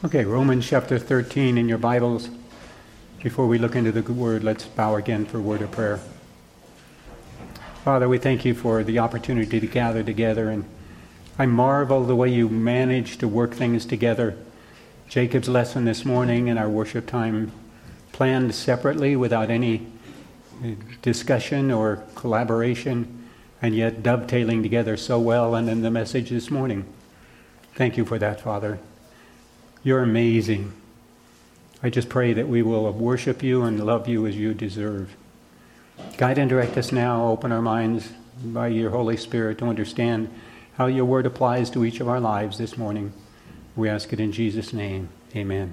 Okay, Romans chapter 13 in your Bibles. Before we look into the good word, let's bow again for a word of prayer. Father, we thank you for the opportunity to gather together, and I marvel the way you manage to work things together. Jacob's lesson this morning and our worship time planned separately without any discussion or collaboration, and yet dovetailing together so well, and then the message this morning. Thank you for that, Father. You're amazing. I just pray that we will worship you and love you as you deserve. Guide and direct us now. Open our minds by your Holy Spirit to understand how your word applies to each of our lives this morning. We ask it in Jesus' name. Amen.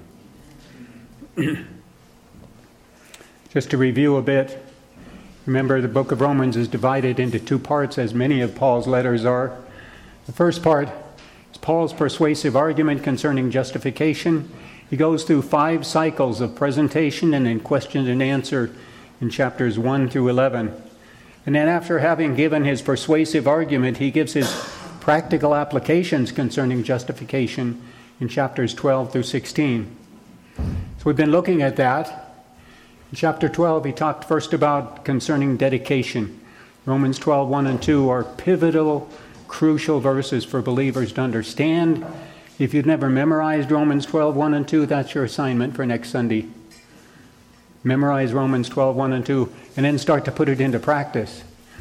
Just to review a bit, remember the book of Romans is divided into two parts, as many of Paul's letters are. The first part is Paul's persuasive argument concerning justification. He goes through 5 cycles of presentation and then question and answer in chapters 1 through 11. And then after having given his persuasive argument, he gives his practical applications concerning justification in chapters 12 through 16. So we've been looking at that. In chapter 12, he talked first about concerning dedication. Romans 12, 1 and 2 are pivotal, crucial verses for believers to understand. If you've never memorized Romans 12, 1 and 2, that's your assignment for next Sunday. Memorize Romans 12, 1 and 2, and then start to put it into practice.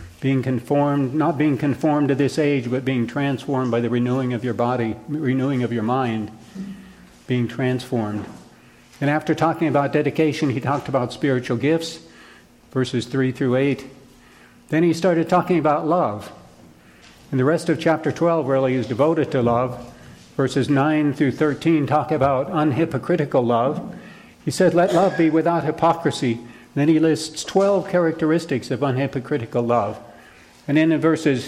Not being conformed to this age, but being transformed by the renewing of your body, renewing of your mind, being transformed. And after talking about dedication, he talked about spiritual gifts, verses 3 through 8. Then he started talking about love. And the rest of chapter 12 really is devoted to love. Verses 9 through 13 talk about unhypocritical love. He said, let love be without hypocrisy. Then he lists 12 characteristics of unhypocritical love. And then in verses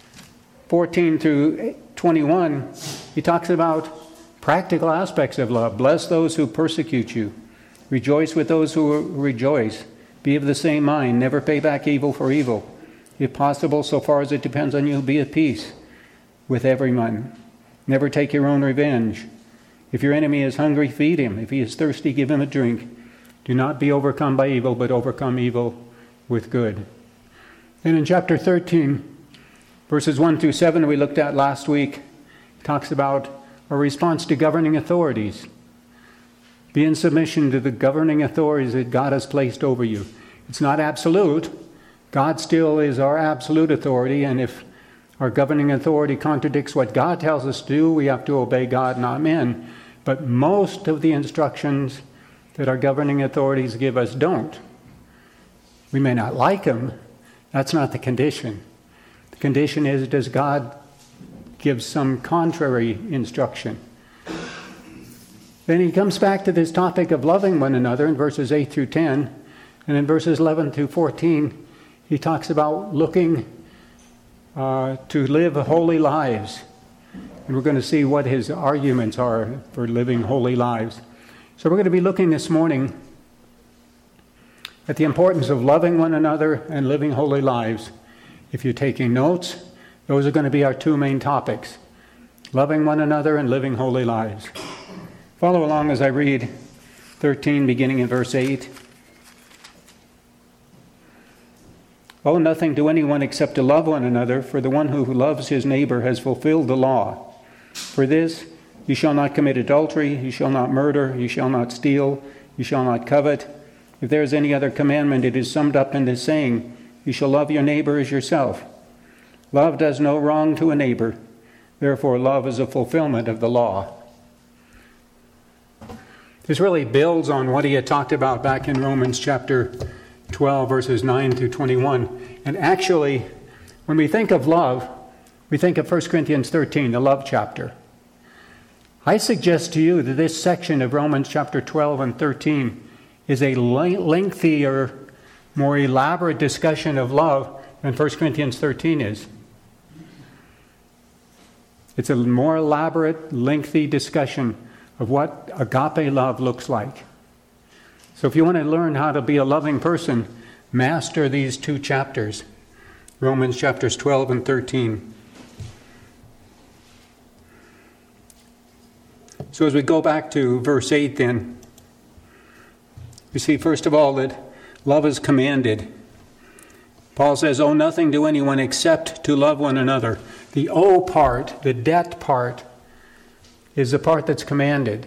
14 through 21, he talks about practical aspects of love. Bless those who persecute you. Rejoice with those who rejoice. Be of the same mind. Never pay back evil for evil. If possible, so far as it depends on you, be at peace with everyone. Never take your own revenge. If your enemy is hungry, feed him. If he is thirsty, give him a drink. Do not be overcome by evil, but overcome evil with good. And in chapter 13, verses 1 through 7 we looked at last week, it talks about a response to governing authorities. Be in submission to the governing authorities that God has placed over you. It's not absolute. God still is our absolute authority, and if our governing authority contradicts what God tells us to do, we have to obey God, not men. But most of the instructions that our governing authorities give us don't. We may not like them. That's not the condition. The condition is, does God give some contrary instruction? Then he comes back to this topic of loving one another in verses 8 through 10. And in verses 11 through 14, he talks about looking to live holy lives. And we're going to see what his arguments are for living holy lives. So we're going to be looking this morning at the importance of loving one another and living holy lives. If you're taking notes, those are going to be our 2 main topics: loving one another and living holy lives. Follow along as I read 13, beginning in verse 8. Owe nothing to anyone except to love one another, for the one who loves his neighbor has fulfilled the law. For this, you shall not commit adultery, you shall not murder, you shall not steal, you shall not covet. If there is any other commandment, it is summed up in this saying, you shall love your neighbor as yourself. Love does no wrong to a neighbor. Therefore, love is a fulfillment of the law. This really builds on what he had talked about back in Romans chapter 12, verses 9 through 21. And actually, when we think of love, we think of 1 Corinthians 13, the love chapter. I suggest to you that this section of Romans chapter 12 and 13 is a lengthier, more elaborate discussion of love than 1 Corinthians 13 is. It's a more elaborate, lengthy discussion of what agape love looks like. So if you want to learn how to be a loving person, master these 2 chapters, Romans chapters 12 and 13. So as we go back to verse 8 then, you see first of all that love is commanded. Paul says, owe nothing to anyone except to love one another. The owe part, the debt part, is the part that's commanded.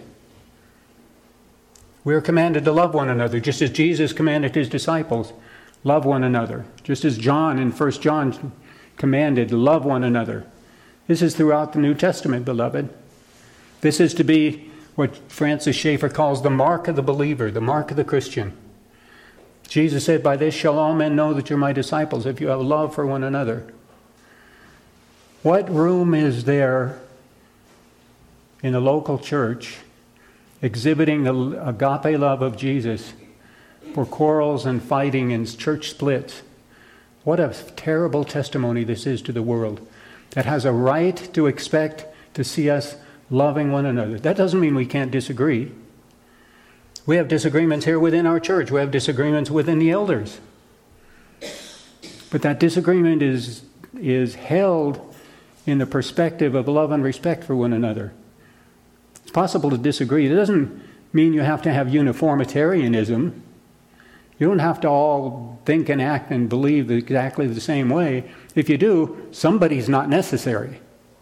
We're commanded to love one another, just as Jesus commanded his disciples, love one another. Just as John in 1 John commanded, love one another. This is throughout the New Testament, beloved. This is to be what Francis Schaeffer calls the mark of the believer, the mark of the Christian. Jesus said, by this shall all men know that you're my disciples, if you have love for one another. What room is there in a local church exhibiting the agape love of Jesus for quarrels and fighting and church splits? What a terrible testimony this is to the world that has a right to expect to see us loving one another. That doesn't mean we can't disagree. We have disagreements here within our church. We have disagreements within the elders. But that disagreement is held in the perspective of love and respect for one another. It's possible to disagree. It doesn't mean you have to have uniformitarianism. You don't have to all think and act and believe exactly the same way. If you do, somebody's not necessary.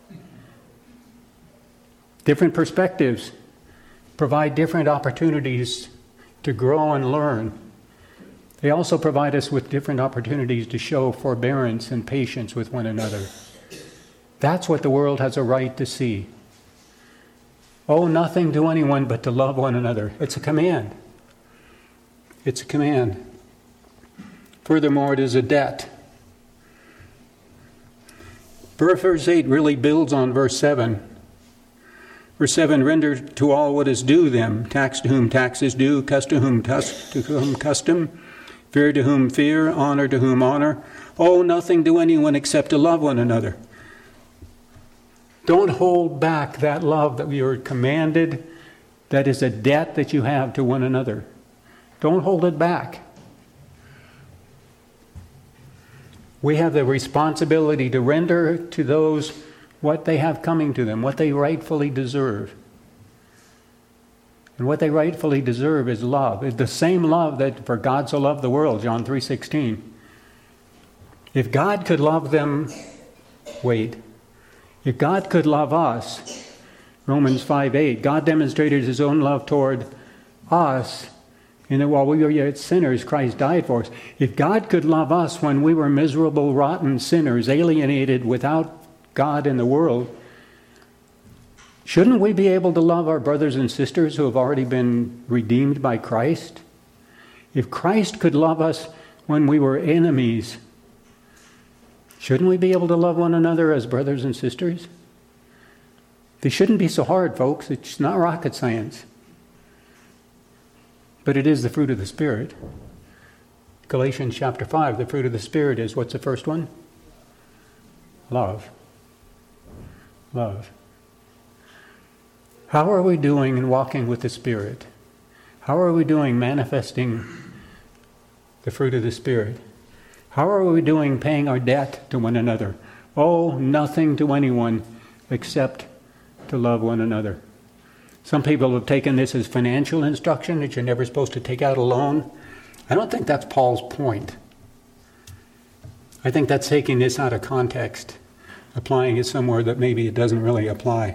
Different perspectives provide different opportunities to grow and learn. They also provide us with different opportunities to show forbearance and patience with one another. That's what the world has a right to see. Owe nothing to anyone but to love one another. It's a command. It's a command. Furthermore, it is a debt. Verse 8 really builds on verse 7. Verse 7, render to all what is due them. Tax to whom tax is due, custom to whom custom, fear to whom fear, honor to whom honor. Owe nothing to anyone except to love one another. Don't hold back that love that we are commanded, that is a debt that you have to one another. Don't hold it back. We have the responsibility to render to those what they have coming to them, what they rightfully deserve. And what they rightfully deserve is love. It's the same love that for God so loved the world, John 3:16. If God could love them, if God could love us, Romans 5:8, God demonstrated his own love toward us in that while we were yet sinners, Christ died for us. If God could love us when we were miserable, rotten sinners, alienated without God in the world, shouldn't we be able to love our brothers and sisters who have already been redeemed by Christ? If Christ could love us when we were enemies, shouldn't we be able to love one another as brothers and sisters? This shouldn't be so hard, folks. It's not rocket science. But it is the fruit of the Spirit. Galatians chapter 5, the fruit of the Spirit is, what's the first one? Love. Love. How are we doing in walking with the Spirit? How are we doing manifesting the fruit of the Spirit? How are we doing paying our debt to one another? Owe nothing to anyone except to love one another. Some people have taken this as financial instruction, that you're never supposed to take out a loan. I don't think that's Paul's point. I think that's taking this out of context, applying it somewhere that maybe it doesn't really apply.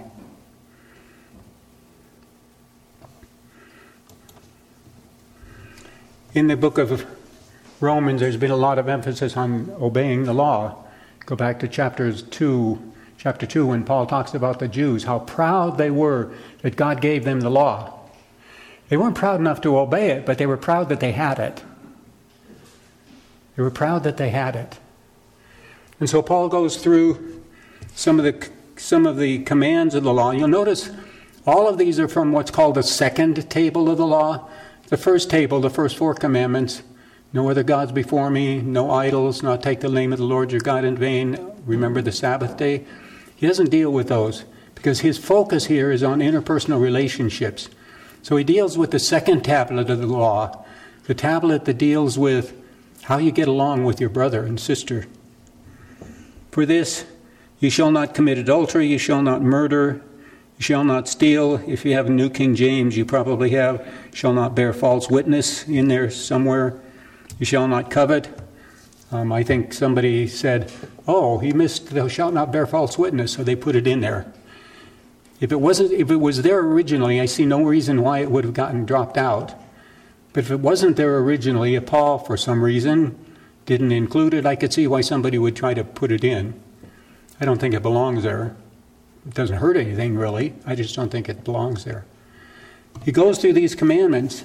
In the book of Romans, there's been a lot of emphasis on obeying the law. Go back to chapter 2, when Paul talks about the Jews, how proud they were that God gave them the law. They weren't proud enough to obey it, but they were proud that they had it. They were proud that they had it. And so Paul goes through some of the commands of the law. You'll notice all of these are from what's called the second table of the law. The first table, the first 4 commandments: no other gods before me, no idols, not take the name of the Lord your God in vain, remember the Sabbath day. He doesn't deal with those because his focus here is on interpersonal relationships. So he deals with the second tablet of the law, the tablet that deals with how you get along with your brother and sister. For this, you shall not commit adultery, you shall not murder, You shall not steal. If you have a New King James, you probably have, shall not bear false witness in there somewhere. You shall not covet. I think somebody said, oh, he missed, thou shalt not bear false witness, so they put it in there. If it was there originally, I see no reason why it would have gotten dropped out. But if it wasn't there originally, if Paul, for some reason, didn't include it, I could see why somebody would try to put it in. I don't think it belongs there. It doesn't hurt anything, really. I just don't think it belongs there. He goes through these commandments.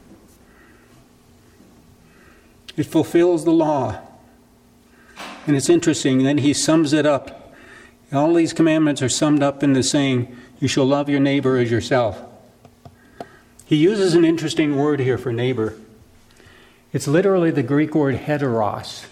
It fulfills the law. And it's interesting, then he sums it up. All these commandments are summed up in the saying, you shall love your neighbor as yourself. He uses an interesting word here for neighbor. It's literally the Greek word heteros.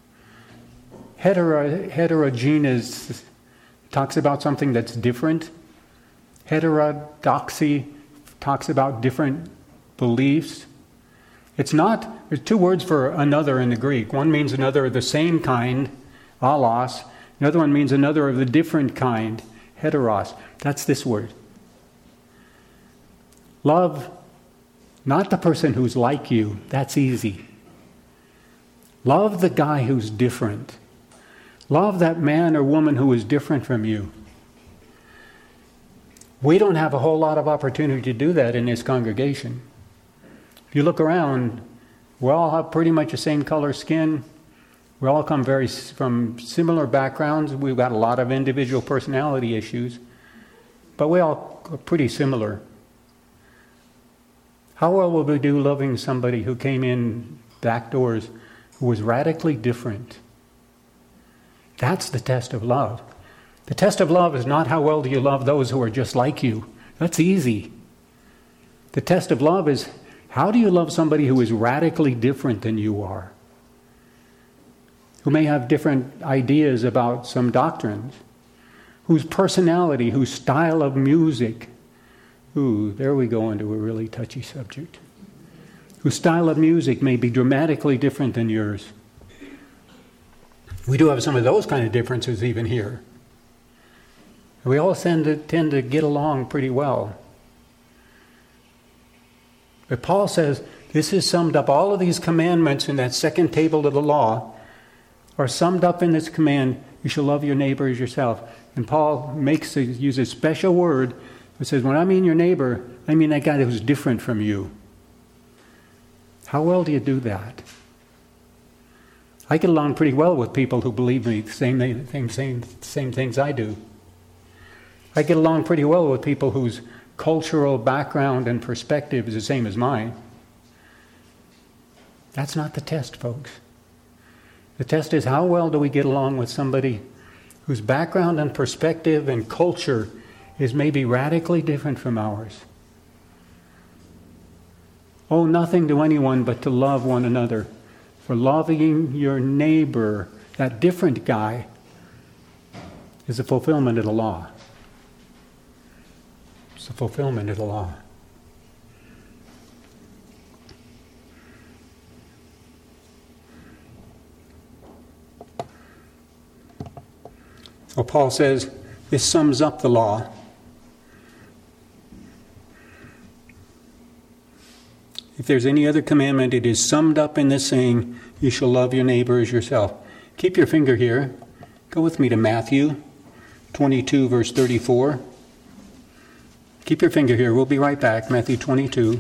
Heterogeneous talks about something that's different. Heterodoxy talks about different beliefs. It's not, there's two words for another in the Greek. One means another of the same kind, allos. Another one means another of the different kind, heteros. That's this word. Love not the person who's like you. That's easy. Love the guy who's different. Love that man or woman who is different from you. We don't have a whole lot of opportunity to do that in this congregation. If you look around, we all have pretty much the same color skin. We all come from similar backgrounds. We've got a lot of individual personality issues, but we all are pretty similar. How well will we do loving somebody who came in back doors who was radically different? That's the test of love. The test of love is not how well do you love those who are just like you. That's easy. The test of love is how do you love somebody who is radically different than you are? Who may have different ideas about some doctrines, whose personality, whose style of music, there we go into a really touchy subject, whose style of music may be dramatically different than yours. We do have some of those kind of differences even here. We all tend to get along pretty well. But Paul says, this is summed up, all of these commandments in that second table of the law are summed up in this command, you shall love your neighbor as yourself. And Paul uses a special word that says, when I mean your neighbor, I mean that guy who's different from you. How well do you do that? I get along pretty well with people who believe me the same things I do. I get along pretty well with people whose cultural background and perspective is the same as mine. That's not the test, folks. The test is how well do we get along with somebody whose background and perspective and culture is maybe radically different from ours. Owe nothing to anyone but to love one another. For loving your neighbor, that different guy, is the fulfillment of the law. It's the fulfillment of the law. So Paul says, this sums up the law. If there's any other commandment, it is summed up in this saying, you shall love your neighbor as yourself. Keep your finger here. Go with me to Matthew 22, verse 34. Keep your finger here. We'll be right back. Matthew 22.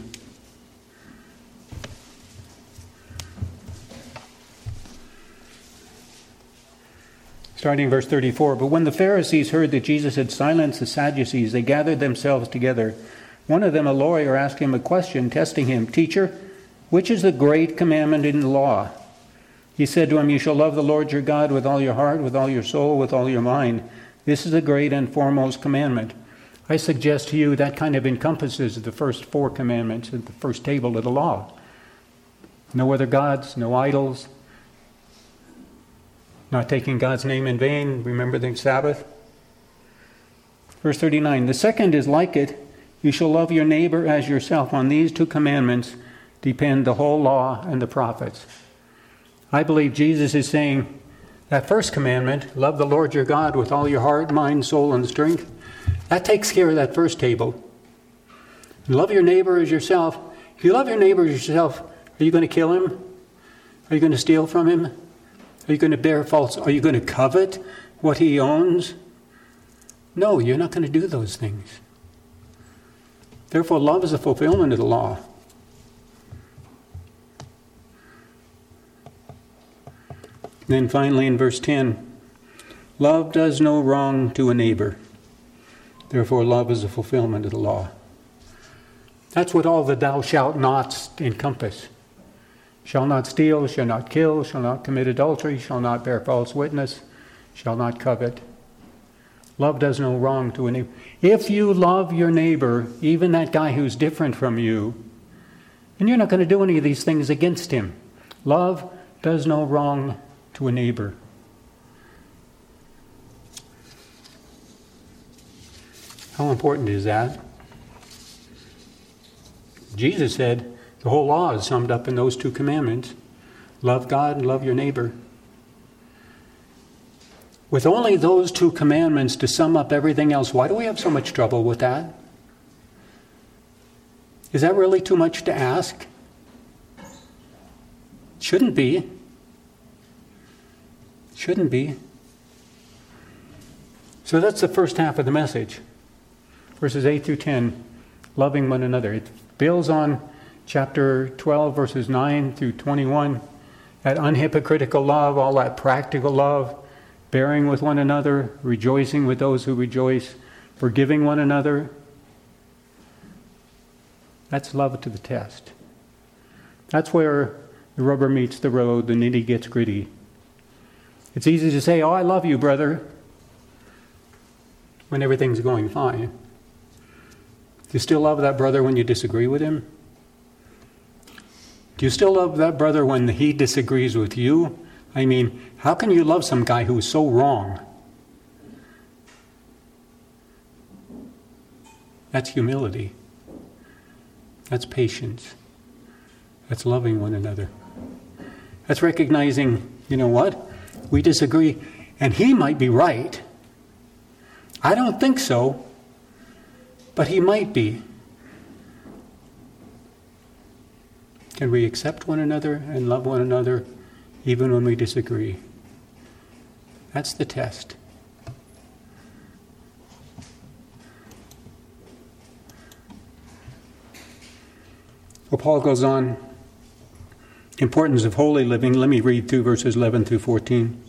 Starting verse 34. But when the Pharisees heard that Jesus had silenced the Sadducees, they gathered themselves together. One of them, a lawyer, asked him a question, testing him, Teacher, which is the great commandment in the law? He said to him, you shall love the Lord your God with all your heart, with all your soul, with all your mind. This is the great and foremost commandment. I suggest to you that kind of encompasses the first 4 commandments in the first table of the law. No other gods, no idols, not taking God's name in vain, remember the Sabbath. Verse 39, the second is like it, you shall love your neighbor as yourself. On these 2 commandments depend the whole law and the prophets. I believe Jesus is saying that first commandment, love the Lord your God with all your heart, mind, soul, and strength, That takes care of that first table. Love your neighbor as yourself. If you love your neighbor as yourself, are you going to kill him? Are you going to steal from him? Are you going to bear false? Are you going to covet what he owns? No, you're not going to do those things. Therefore, love is a fulfillment of the law. And then finally in verse 10, love does no wrong to a neighbor. Therefore, love is a fulfillment of the law. That's what all the thou shalt nots encompass. Shall not steal, shall not kill, shall not commit adultery, shall not bear false witness, shall not covet. Love does no wrong to a neighbor. If you love your neighbor, even that guy who's different from you, and you're not going to do any of these things against him. Love does no wrong to a neighbor. How important is that? Jesus said the whole law is summed up in those two commandments. Love God and love your neighbor. With only those two commandments to sum up everything else, why do we have so much trouble with that? Is that really too much to ask? Shouldn't be. Shouldn't be. So that's the first half of the message. Verses 8 through 10, loving one another. It builds on chapter 12, verses 9 through 21. That unhypocritical love, all that practical love, bearing with one another, rejoicing with those who rejoice, forgiving one another. That's love to the test. That's where the rubber meets the road, the nitty gets gritty. It's easy to say, oh, I love you, brother, when everything's going fine. Do you still love that brother when you disagree with him? Do you still love that brother when he disagrees with you? I mean, how can you love some guy who's so wrong? That's humility. That's patience. That's loving one another. That's recognizing, you know what? We disagree, and he might be right. I don't think so, but he might be. Can we accept one another and love one another even when we disagree? That's the test. Well, Paul goes on, importance of holy living. Let me read through verses 11 through 14.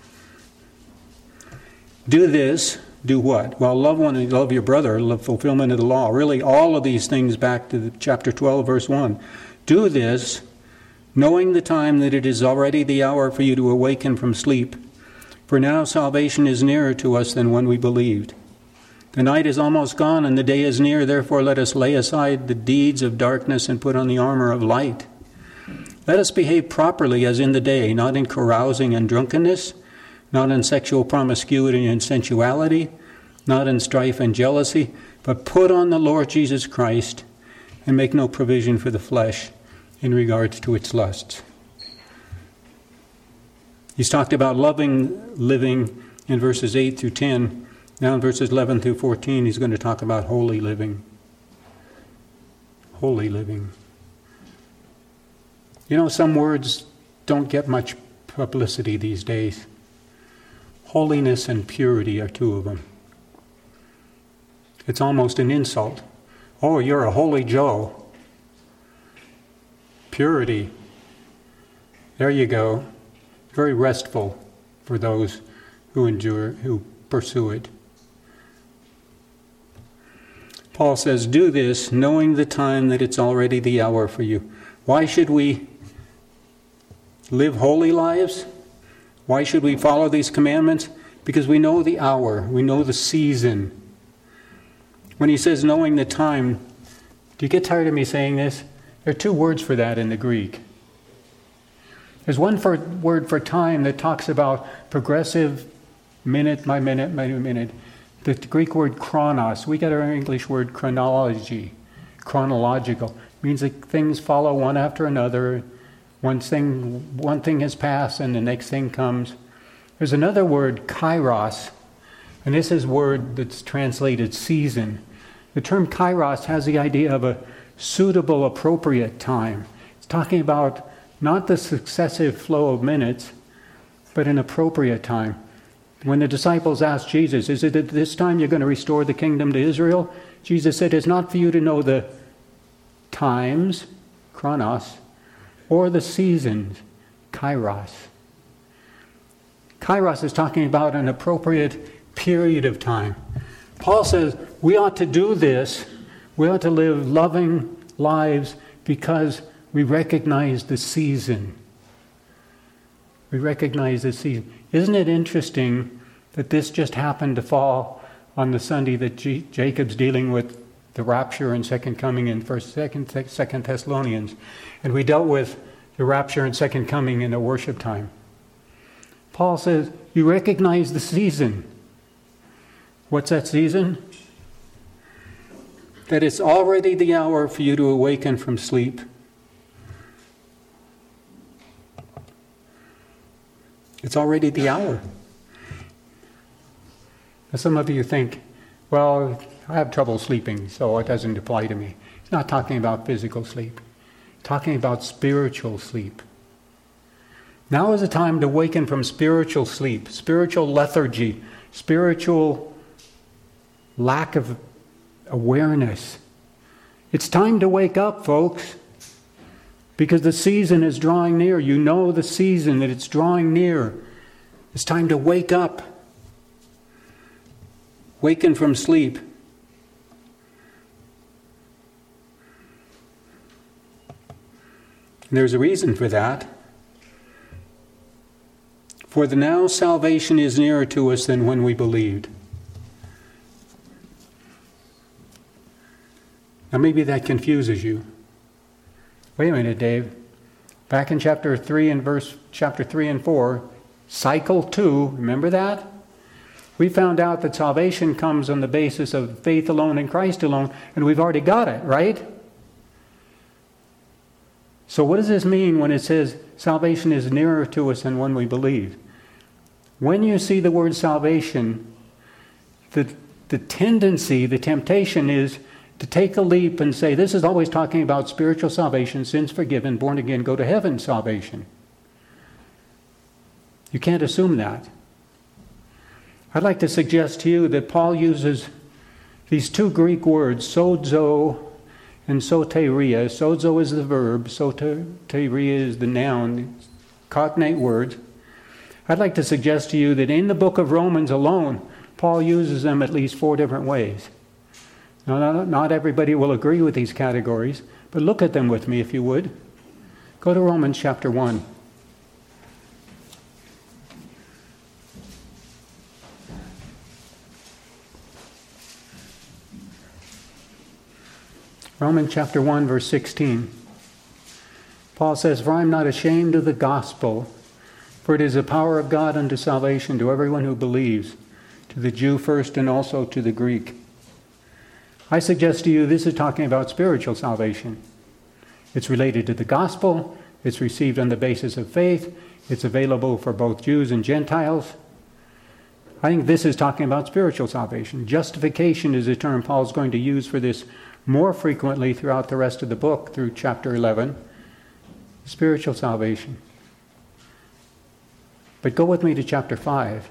Do this, do what? Well, love your brother, love fulfillment of the law. Really, all of these things back to chapter 12, verse 1. Do this, knowing the time that it is already the hour for you to awaken from sleep. For now salvation is nearer to us than when we believed. The night is almost gone and the day is near. Therefore let us lay aside the deeds of darkness and put on the armor of light. Let us behave properly as in the day, not in carousing and drunkenness, not in sexual promiscuity and sensuality, not in strife and jealousy, but put on the Lord Jesus Christ and make no provision for the flesh in regards to its lusts. He's talked about loving living in verses 8 through 10. Now in verses 11 through 14, he's going to talk about holy living. Holy living. You know, some words don't get much publicity these days. Holiness and purity are two of them. It's almost an insult. Oh, you're a holy Joe. Purity. There you go. Very restful for those who pursue it. Paul says, do this, knowing the time that it's already the hour for you. Why should we live holy lives? Why should we follow these commandments? Because we know the hour, we know the season. When he says knowing the time, do you get tired of me saying this? There are two words for that in the Greek. There's one word for time that talks about progressive minute by minute by minute. The Greek word chronos. We get our English word chronology, chronological. It means that things follow one after another. One thing has passed and the next thing comes. There's another word, kairos, And this is a word that's translated season. The term kairos has the idea of a suitable, appropriate time. It's talking about not the successive flow of minutes, but an appropriate time. When the disciples asked Jesus, is it at this time you're going to restore the kingdom to Israel? Jesus said, it's not for you to know the times, chronos, or the seasons, kairos. Kairos is talking about an appropriate period of time. Paul says we ought to do this, we ought to live loving lives because we recognize the season. We recognize the season. Isn't it interesting that this just happened to fall on the Sunday that Jacob's dealing with the rapture and second coming in Second Thessalonians, and we dealt with the rapture and second coming in the worship time. Paul says, you recognize the season. What's that season? That it's already the hour for you to awaken from sleep. It's already the hour. Now, some of you think, well, I have trouble sleeping, so it doesn't apply to me. It's not talking about physical sleep. It's talking about spiritual sleep. Now is the time to awaken from spiritual sleep, spiritual lethargy, spiritual lack of awareness. It's time to wake up, folks, because the season is drawing near. You know the season, that it's drawing near. It's time to wake up. Waken from sleep. And there's a reason for that. For the now salvation is nearer to us than when we believed. Now maybe that confuses you. Wait a minute, Dave. Back in chapter 3 and 4, cycle 2, remember that? We found out that salvation comes on the basis of faith alone in Christ alone, and we've already got it, right? So what does this mean when it says salvation is nearer to us than when we believe? When you see the word salvation, the tendency, the temptation is to take a leap and say, this is always talking about spiritual salvation, sins forgiven, born again, go to heaven salvation. You can't assume that. I'd like to suggest to you that Paul uses these two Greek words, sozo and soteria. Sozo is the verb, soteria is the noun, cognate word. I'd like to suggest to you that in the book of Romans alone, Paul uses them at least 4 different ways. Now, not everybody will agree with these categories, but look at them with me if you would. Go to Romans chapter 1. Romans chapter 1, verse 16. Paul says, for I am not ashamed of the gospel, for it is the power of God unto salvation to everyone who believes, to the Jew first and also to the Greek. I suggest to you this is talking about spiritual salvation. It's related to the gospel. It's received on the basis of faith. It's available for both Jews and Gentiles. I think this is talking about spiritual salvation. Justification is a term Paul's going to use for this more frequently throughout the rest of the book, through chapter 11. Spiritual salvation. But go with me to chapter 5.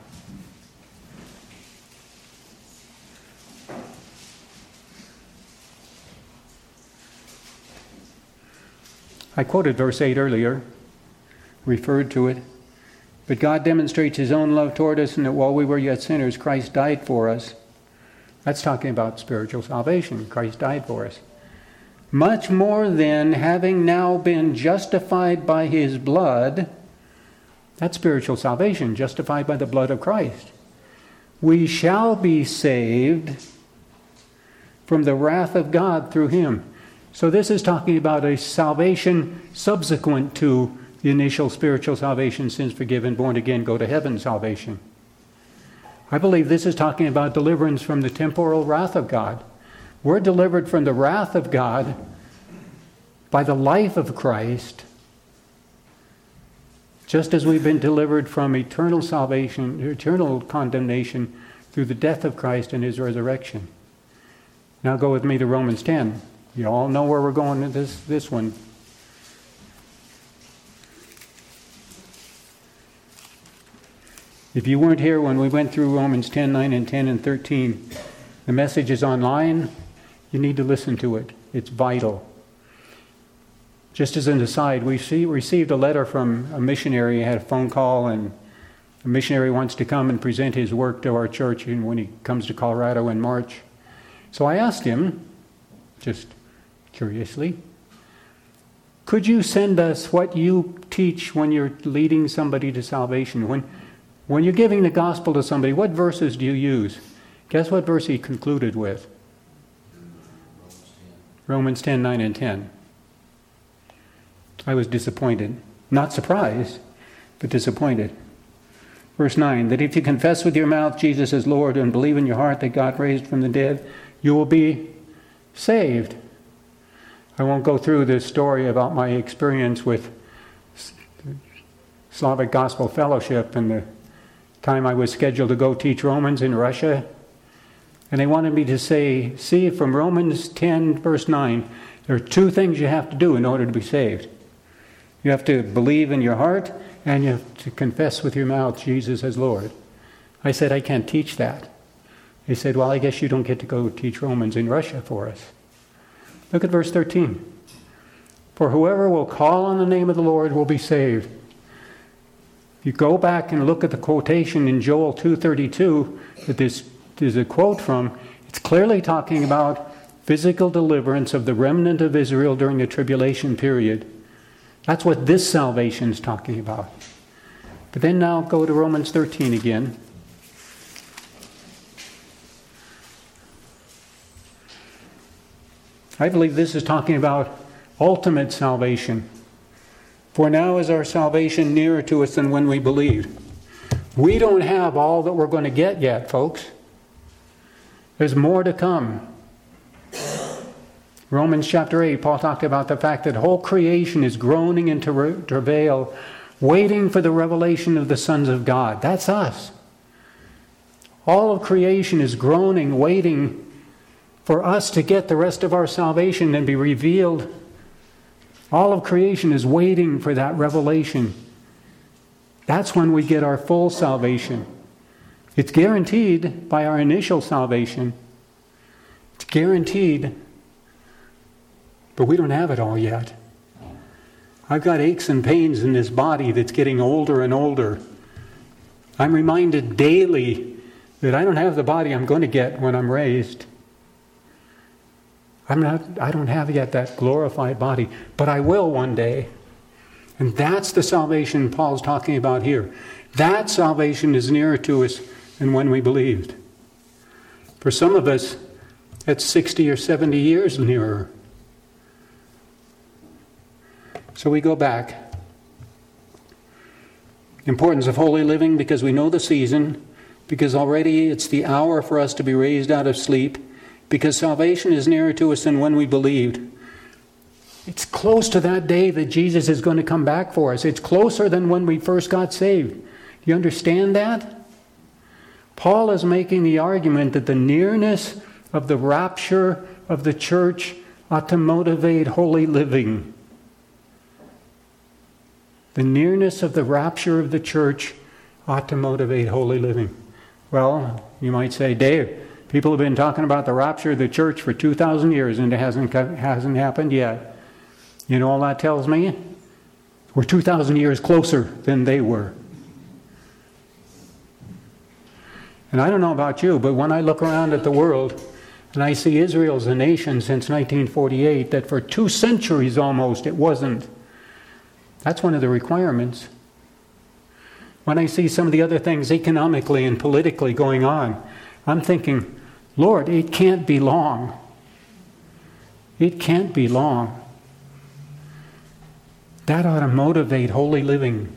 I quoted verse 8 earlier, referred to it. But God demonstrates his own love toward us, and that while we were yet sinners, Christ died for us. That's talking about spiritual salvation. Christ died for us. Much more then, having now been justified by his blood, that's spiritual salvation, justified by the blood of Christ, we shall be saved from the wrath of God through him. So this is talking about a salvation subsequent to the initial spiritual salvation, sins forgiven, born again, go to heaven salvation. I believe this is talking about deliverance from the temporal wrath of God. We're delivered from the wrath of God by the life of Christ, just as we've been delivered from eternal salvation, eternal condemnation through the death of Christ and his resurrection. Now go with me to Romans 10. You all know where we're going with this one. If you weren't here when we went through Romans 10, 9, and 10 and 13, the message is online. You need to listen to it. It's vital. Just as an aside, we received a letter from a missionary. He had a phone call, and a missionary wants to come and present his work to our church when he comes to Colorado in March. So I asked him, just curiously, could you send us what you teach when you're leading somebody to salvation? When you're giving the gospel to somebody, what verses do you use? Guess what verse he concluded with? Romans 10, 9, and 10. I was disappointed. Not surprised, but disappointed. Verse 9, that if you confess with your mouth Jesus is Lord and believe in your heart that God raised from the dead, you will be saved. I won't go through this story about my experience with Slavic Gospel Fellowship and the time I was scheduled to go teach Romans in Russia. And they wanted me to say, see, from Romans 10, verse 9, there are two things you have to do in order to be saved. You have to believe in your heart, and you have to confess with your mouth Jesus as Lord. I said, I can't teach that. They said, well, I guess you don't get to go teach Romans in Russia for us. Look at verse 13. For whoever will call on the name of the Lord will be saved. If you go back and look at the quotation in Joel 2:32 that this is a quote from, it's clearly talking about physical deliverance of the remnant of Israel during the tribulation period. That's what this salvation is talking about. But then now go to Romans 13 again. I believe this is talking about ultimate salvation. For now is our salvation nearer to us than when we believed. We don't have all that we're going to get yet, folks. There's more to come. Romans chapter 8, Paul talked about the fact that whole creation is groaning in travail, waiting for the revelation of the sons of God. That's us. All of creation is groaning, waiting for us to get the rest of our salvation and be revealed. All of creation is waiting for that revelation. That's when we get our full salvation. It's guaranteed by our initial salvation. It's guaranteed. But we don't have it all yet. I've got aches and pains in this body that's getting older and older. I'm reminded daily that I don't have the body I'm going to get when I'm raised. I don't have yet that glorified body, but I will one day. And that's the salvation Paul's talking about here. That salvation is nearer to us than when we believed. For some of us, that's 60 or 70 years nearer. So we go back. Importance of holy living, because we know the season, because already it's the hour for us to be raised out of sleep, because salvation is nearer to us than when we believed. It's close to that day that Jesus is going to come back for us. It's closer than when we first got saved. Do you understand that? Paul is making the argument that the nearness of the rapture of the church ought to motivate holy living. The nearness of the rapture of the church ought to motivate holy living. Well, you might say, Dave, people have been talking about the rapture of the church for 2,000 years and it hasn't happened yet. You know all that tells me? We're 2,000 years closer than they were. And I don't know about you, but when I look around at the world and I see Israel as a nation since 1948, that for 2 centuries almost it wasn't. That's one of the requirements. When I see some of the other things economically and politically going on, I'm thinking, Lord, it can't be long. It can't be long. That ought to motivate holy living.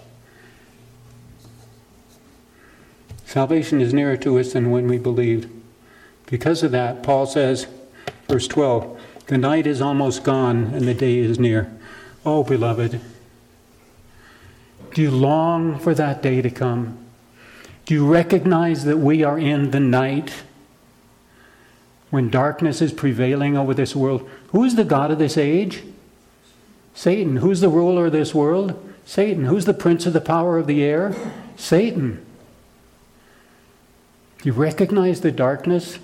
Salvation is nearer to us than when we believed. Because of that, Paul says, verse 12, the night is almost gone and the day is near. Oh, beloved, do you long for that day to come? Do you recognize that we are in the night when darkness is prevailing over this world? Who is the god of this age? Satan. Who's the ruler of this world? Satan. Who's the prince of the power of the air? Satan. Do you recognize the darkness?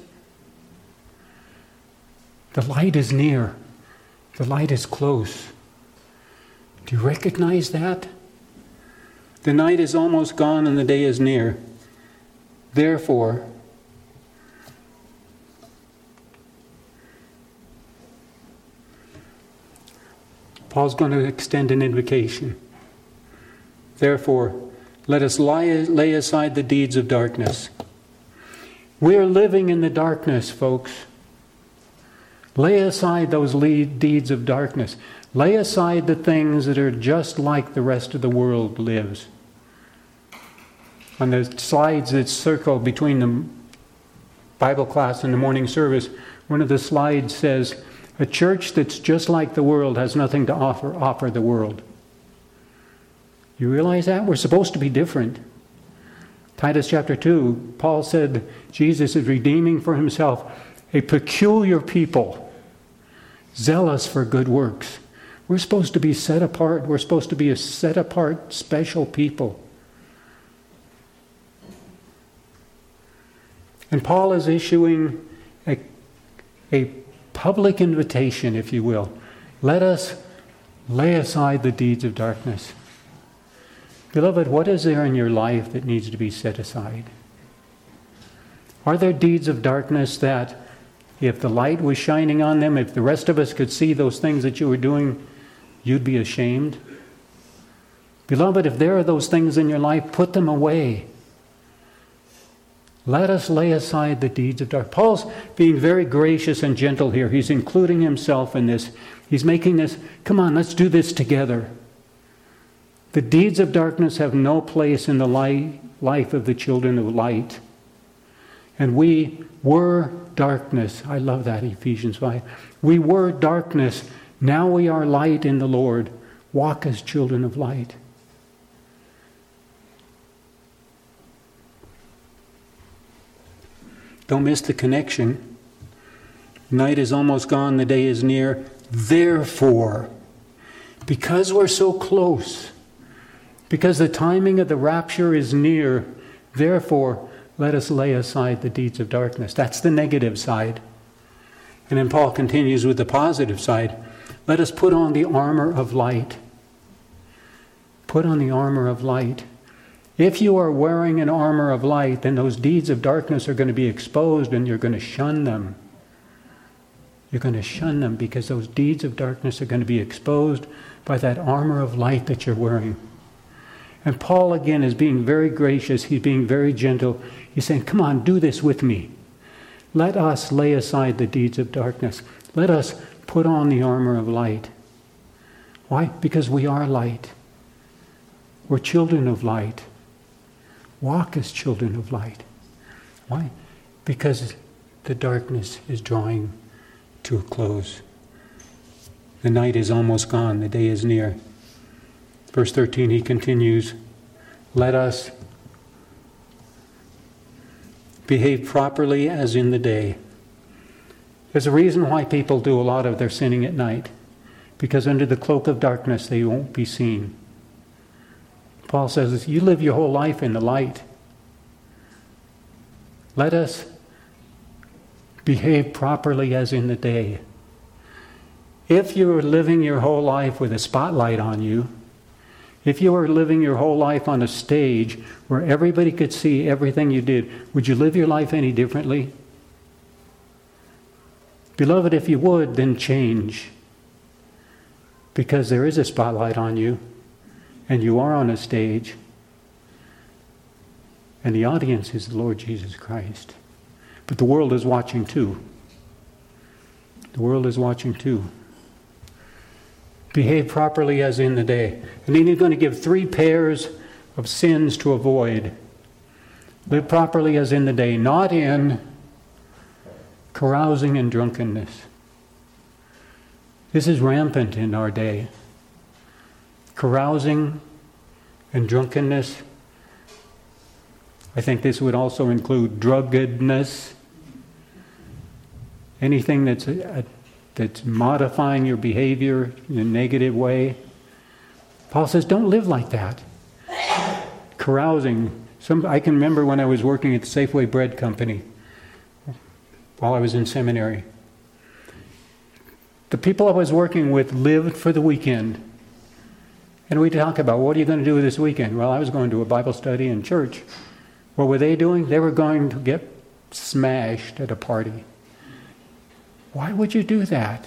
The light is near. The light is close. Do you recognize that? The night is almost gone and the day is near. Therefore, Paul's going to extend an invocation. Therefore, let us lay aside the deeds of darkness. We're living in the darkness, folks. Lay aside those deeds of darkness. Lay aside the things that are just like the rest of the world lives. On the slides that circle between the Bible class and the morning service, one of the slides says, a church that's just like the world has nothing to offer the world. You realize that? We're supposed to be different. Titus chapter 2, Paul said Jesus is redeeming for himself a peculiar people, zealous for good works. We're supposed to be set apart. We're supposed to be a set apart, special people. And Paul is issuing a public invitation, if you will. Let us lay aside the deeds of darkness. Beloved, what is there in your life that needs to be set aside? Are there deeds of darkness that, if the light was shining on them, if the rest of us could see those things that you were doing, you'd be ashamed? Beloved, if there are those things in your life, put them away. Let us lay aside the deeds of darkness. Paul's being very gracious and gentle here. He's including himself in this. He's making this, come on, let's do this together. The deeds of darkness have no place in the life of the children of light. And we were darkness. I love that, Ephesians 5. We were darkness. Now we are light in the Lord. Walk as children of light. Don't miss the connection. Night is almost gone, the day is near. Therefore, because we're so close, because the timing of the rapture is near, therefore, let us lay aside the deeds of darkness. That's the negative side. And then Paul continues with the positive side. Let us put on the armor of light. Put on the armor of light. If you are wearing an armor of light, then those deeds of darkness are going to be exposed and you're going to shun them. You're going to shun them because those deeds of darkness are going to be exposed by that armor of light that you're wearing. And Paul, again, is being very gracious. He's being very gentle. He's saying, come on, do this with me. Let us lay aside the deeds of darkness. Let us put on the armor of light. Why? Because we are light. We're children of light. Walk as children of light. Why? Because the darkness is drawing to a close. The night is almost gone. The day is near. Verse 13, he continues, let us behave properly as in the day. There's a reason why people do a lot of their sinning at night. Because under the cloak of darkness, they won't be seen. Paul says, you live your whole life in the light. Let us behave properly as in the day. If you are living your whole life with a spotlight on you, if you were living your whole life on a stage where everybody could see everything you did, would you live your life any differently? Beloved, if you would, then change. Because there is a spotlight on you, and you are on a stage, and the audience is the Lord Jesus Christ. But the world is watching too. The world is watching too. Behave properly as in the day. And then he's going to give 3 pairs of sins to avoid. Live properly as in the day, not in carousing and drunkenness. This is rampant in our day. Carousing and drunkenness. I think this would also include drunkenness, anything that's modifying your behavior in a negative way. Paul says, don't live like that. Carousing. I can remember when I was working at the Safeway Bread Company while I was in seminary. The people I was working with lived for the weekend. And we'd talk about, what are you going to do this weekend? Well, I was going to a Bible study in church. What were they doing? They were going to get smashed at a party. Why would you do that?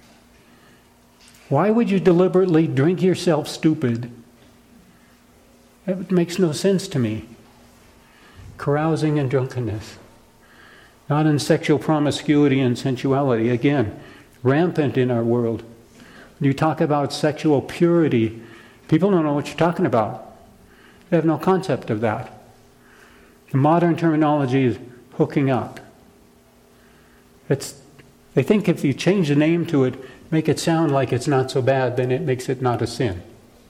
Why would you deliberately drink yourself stupid? That makes no sense to me. Carousing and drunkenness. Not in sexual promiscuity and sensuality. Again, rampant in our world. When you talk about sexual purity, people don't know what you're talking about. They have no concept of that. The modern terminology is hooking up. They think if you change the name to it, make it sound like it's not so bad, then it makes it not a sin.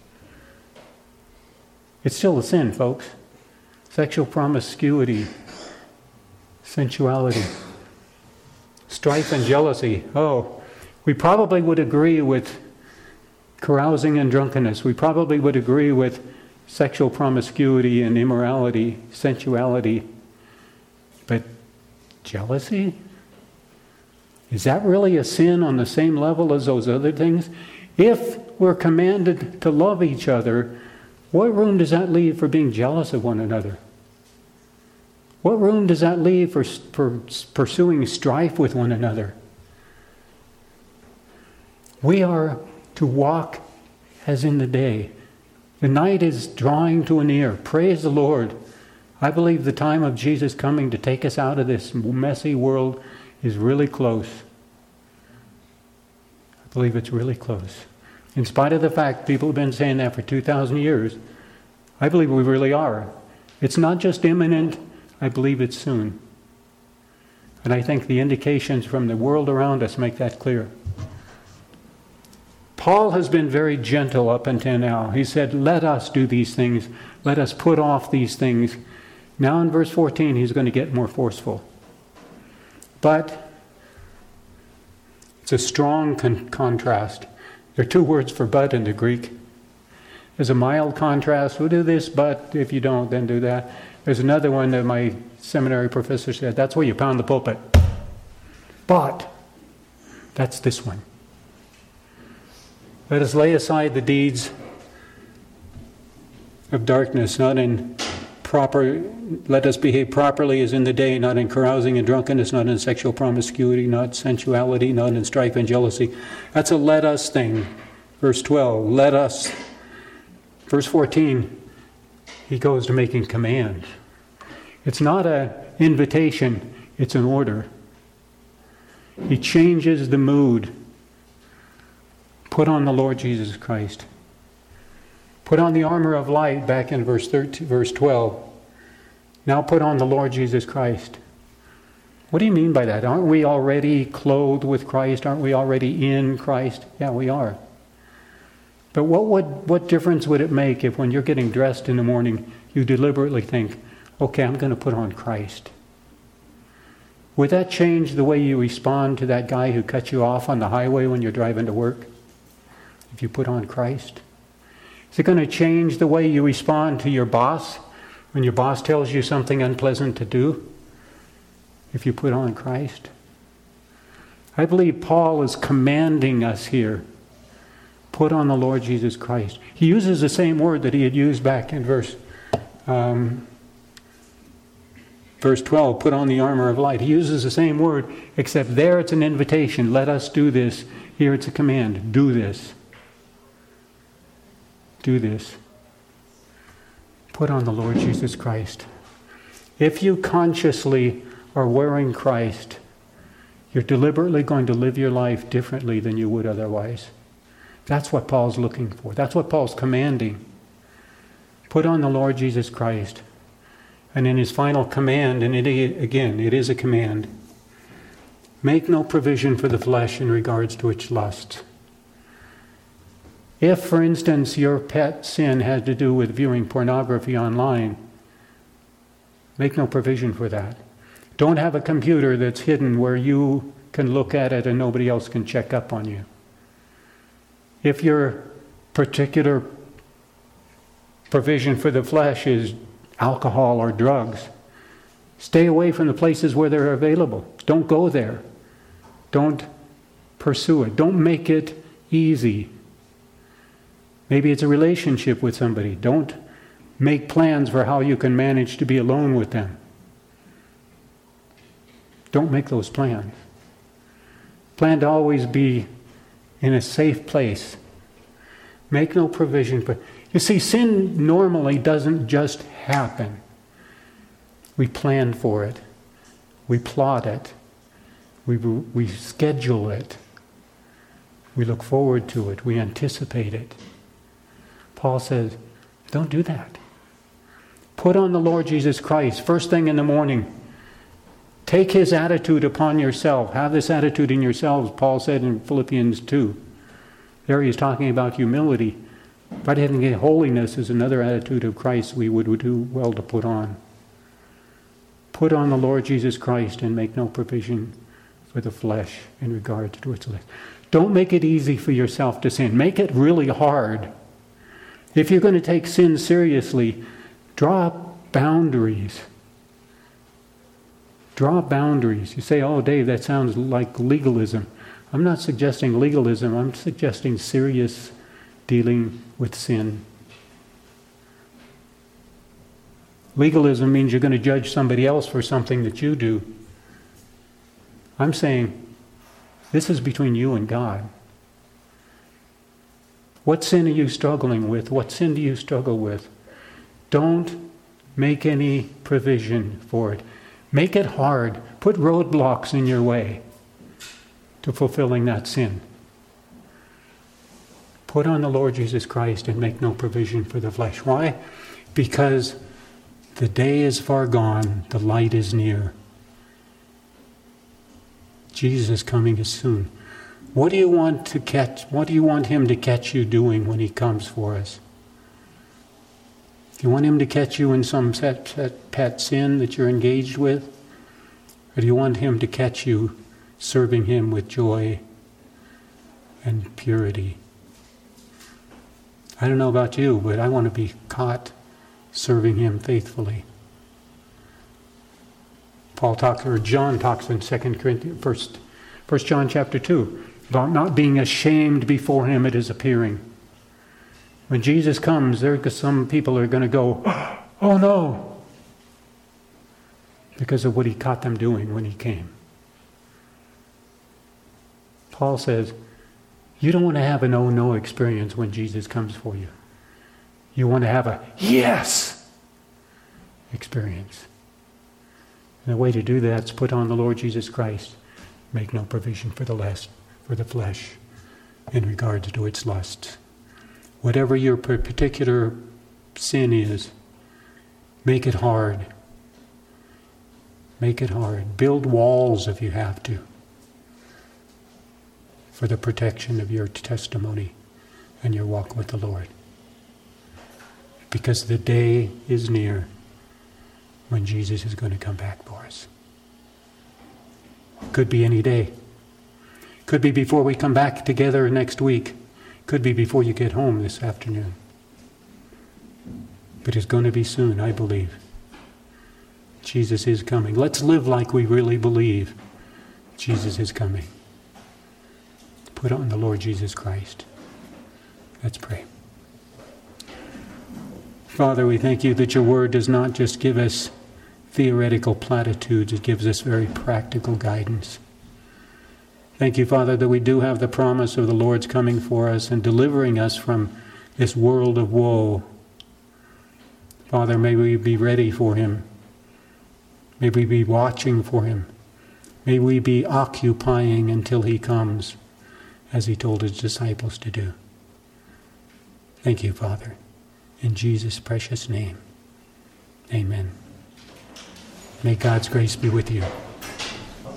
It's still a sin, folks. Sexual promiscuity, sensuality, strife and jealousy. Oh, we probably would agree with carousing and drunkenness. We probably would agree with sexual promiscuity and immorality, sensuality. But jealousy? Is that really a sin on the same level as those other things? If we're commanded to love each other, what room does that leave for being jealous of one another? What room does that leave for pursuing strife with one another? We are to walk as in the day. The night is drawing to an ear. Praise the Lord. I believe the time of Jesus coming to take us out of this messy world is really close. I believe it's really close. In spite of the fact people have been saying that for 2,000 years, I believe we really are. It's not just imminent, I believe it's soon. And I think the indications from the world around us make that clear. Paul has been very gentle up until now. He said, let us do these things. Let us put off these things. Now in verse 14, he's going to get more forceful. But it's a strong contrast. There are two words for but in the Greek. There's a mild contrast. We'll do this, but if you don't, then do that. There's another one that my seminary professor said, that's where you pound the pulpit. But that's this one. Let us lay aside the deeds of darkness, let us behave properly as in the day, not in carousing and drunkenness, not in sexual promiscuity, not sensuality, not in strife and jealousy. That's a let us thing. Verse 12, let us. Verse 14, he goes to making commands. It's not an invitation, it's an order. He changes the mood. Put on the Lord Jesus Christ. Put on the armor of light back in verse 12. Now put on the Lord Jesus Christ. What do you mean by that? Aren't we already clothed with Christ? Aren't we already in Christ? Yeah, we are. But what difference would it make if when you're getting dressed in the morning, you deliberately think, okay, I'm going to put on Christ? Would that change the way you respond to that guy who cut you off on the highway when you're driving to work? If you put on Christ? Is it going to change the way you respond to your boss when your boss tells you something unpleasant to do? If you put on Christ? I believe Paul is commanding us here. Put on the Lord Jesus Christ. He uses the same word that he had used back in verse 12, put on the armor of light. He uses the same word, except there it's an invitation. Let us do this. Here it's a command. Do this. Do this. Put on the Lord Jesus Christ. If you consciously are wearing Christ, you're deliberately going to live your life differently than you would otherwise. That's what Paul's looking for. That's what Paul's commanding. Put on the Lord Jesus Christ. And in his final command, and it is a command, make no provision for the flesh in regards to its lusts. If, for instance, your pet sin had to do with viewing pornography online, Make no provision for that. Don't have a computer that's hidden where you can look at it and nobody else can check up on you. If your particular provision for the flesh is alcohol or drugs, stay away from the places where they're available. Don't go there. Don't pursue it. Don't make it easy. Maybe it's a relationship with somebody. Don't make plans for how you can manage to be alone with them. Don't make those plans. Plan to always be in a safe place. Make no provision for... You see, sin normally doesn't just happen. We plan for it. We plot it. We schedule it. We look forward to it. We anticipate it. Paul says, don't do that. Put on the Lord Jesus Christ first thing in the morning. Take his attitude upon yourself. Have this attitude in yourselves, Paul said in Philippians 2. There he's talking about humility. But I think holiness is another attitude of Christ we would do well to put on. Put on the Lord Jesus Christ and make no provision for the flesh in regard to its lust. Don't make it easy for yourself to sin. Make it really hard. If you're going to take sin seriously, draw boundaries. Draw boundaries. You say, oh, Dave, that sounds like legalism. I'm not suggesting legalism. I'm suggesting serious dealing with sin. Legalism means you're going to judge somebody else for something that you do. I'm saying this is between you and God. What sin are you struggling with? What sin do you struggle with? Don't make any provision for it. Make it hard. Put roadblocks in your way to fulfilling that sin. Put on the Lord Jesus Christ and make no provision for the flesh. Why? Because the day is far gone, the light is near. Jesus' coming is soon. What do you want to catch? What do you want him to catch you doing when he comes for us? Do you want him to catch you in some pet sin that you're engaged with? Or do you want him to catch you serving him with joy and purity? I don't know about you, but I want to be caught serving him faithfully. John talks in 2 Corinthians, 1 John chapter 2, about not being ashamed before him at his appearing. When Jesus comes, some people are going to go, oh no, because of what he caught them doing when he came. Paul says, you don't want to have an oh no experience when Jesus comes for you. You want to have a yes experience. And the way to do that is put on the Lord Jesus Christ. Make no provision for the flesh in regards to its lusts. Whatever your particular sin is, make it hard. Make it hard. Build walls if you have to, for the protection of your testimony and your walk with the Lord. Because the day is near when Jesus is going to come back for us. Could be any day. Could be before we come back together next week. Could be before you get home this afternoon. But it's going to be soon, I believe. Jesus is coming. Let's live like we really believe Jesus is coming. Put on the Lord Jesus Christ. Let's pray. Father, we thank you that your word does not just give us theoretical platitudes, it gives us very practical guidance. Thank you, Father, that we do have the promise of the Lord's coming for us and delivering us from this world of woe. Father, may we be ready for him. May we be watching for him. May we be occupying until he comes, as he told his disciples to do. Thank you, Father. In Jesus' precious name, amen. May God's grace be with you.